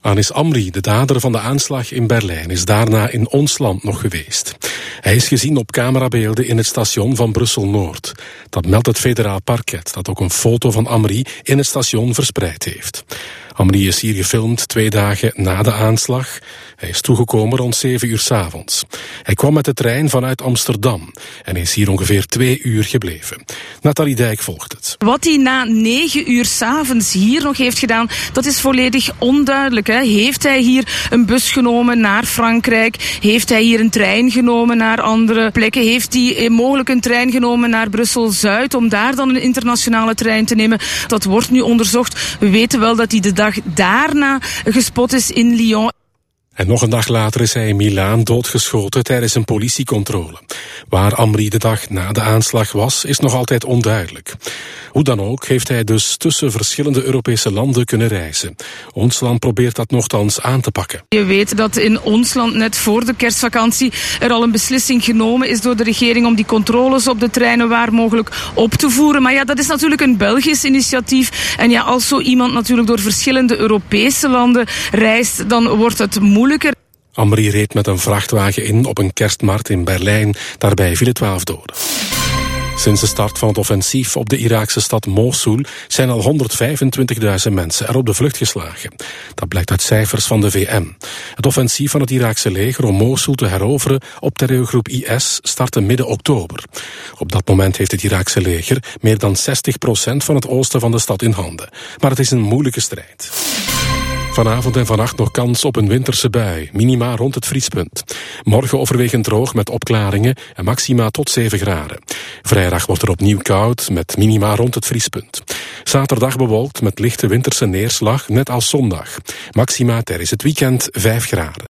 Anis Amri, de dader van de aanslag in Berlijn, is daarna in ons land nog geweest. Hij is gezien op camerabeelden in het station van Brussel-Noord. Dat meldt het federaal parket, dat ook een foto van Amri in het station verspreid heeft. Amri is hier gefilmd 2 dagen na de aanslag. Hij is toegekomen rond 7 uur 's avonds. Hij kwam met de trein vanuit Amsterdam en is hier ongeveer 2 uur gebleven. Nathalie Dijk volgt het. Wat hij na 9 uur 's avonds hier nog heeft gedaan, dat is volledig onduidelijk. Hè? Heeft hij hier een bus genomen naar Frankrijk? Heeft hij hier een trein genomen naar andere plekken? Heeft hij mogelijk een trein genomen naar Brussel-Zuid om daar dan een internationale trein te nemen? Dat wordt nu onderzocht. We weten wel dat hij de dag daarna gespot is in Lyon. En nog een dag later is hij in Milaan doodgeschoten tijdens een politiecontrole. Waar Amri de dag na de aanslag was, is nog altijd onduidelijk. Hoe dan ook heeft hij dus tussen verschillende Europese landen kunnen reizen. Ons land probeert dat nochtans aan te pakken. Je weet dat in ons land net voor de kerstvakantie er al een beslissing genomen is door de regering om die controles op de treinen waar mogelijk op te voeren. Maar ja, dat is natuurlijk een Belgisch initiatief. En ja, als zo iemand natuurlijk door verschillende Europese landen reist, dan wordt het moeilijker. Amri reed met een vrachtwagen in op een kerstmarkt in Berlijn. Daarbij vielen 12 doden. Sinds de start van het offensief op de Iraakse stad Mosul zijn al 125.000 mensen er op de vlucht geslagen. Dat blijkt uit cijfers van de VN. Het offensief van het Iraakse leger om Mosul te heroveren op terreurgroep IS startte midden oktober. Op dat moment heeft het Iraakse leger meer dan 60% van het oosten van de stad in handen. Maar het is een moeilijke strijd. Vanavond en vannacht nog kans op een winterse bui, minima rond het vriespunt. Morgen overwegend droog met opklaringen en maxima tot 7 graden. Vrijdag wordt er opnieuw koud met minima rond het vriespunt. Zaterdag bewolkt met lichte winterse neerslag, net als zondag. Maxima tijdens het weekend 5 graden.